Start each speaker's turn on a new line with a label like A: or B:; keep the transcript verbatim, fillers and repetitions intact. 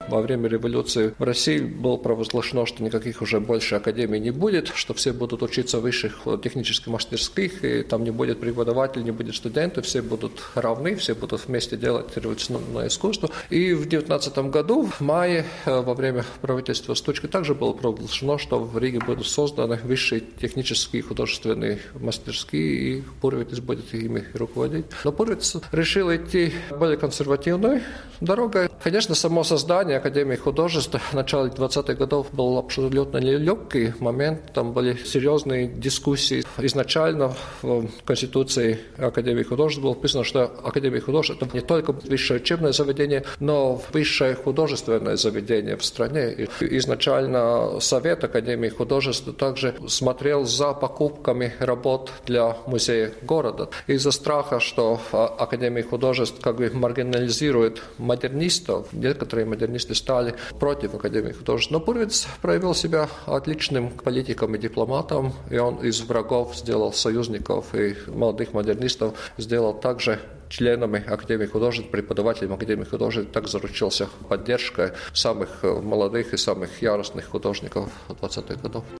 A: во время революции в России было провозглашено, что никаких уже больше академий не будет, что все будут учиться в высших технических мастерских, и там не будет преподавателей, не будет студентов, все будут равны, все будут вместе делать революционное искусство. И в девятнадцатом году, в мае, во время правительства Стучки, также было провозглашено, что в Риге будут созданы высшие технические и художественные мастерские, и Пурвиц будет ими руководить. Но Пурвиц решил идти более консервативной дорогой. Конечно, само создание Академии художеств в начале двадцатых годов был абсолютно нелегкий момент. Там были серьезные дискуссии. Изначально в Конституции Академии художеств было написано, что Академия художеств – это не только высшее учебное заведение, но высшее художественное заведение в стране. И изначально Совет Академии художеств также смотрел за покупками работ для музея города. Из-за страха, что Академия художеств как бы маргинализирует модернистов, некоторые модернисты стали против Академии художеств. Но Пурвиц проявил себя отличным политиком и дипломатом, и он из врагов сделал союзников, и молодых модернистов сделал также членами Академии художеств, преподавателем Академии художеств, так заручился поддержкой самых молодых и самых яростных художников двадцатых годов.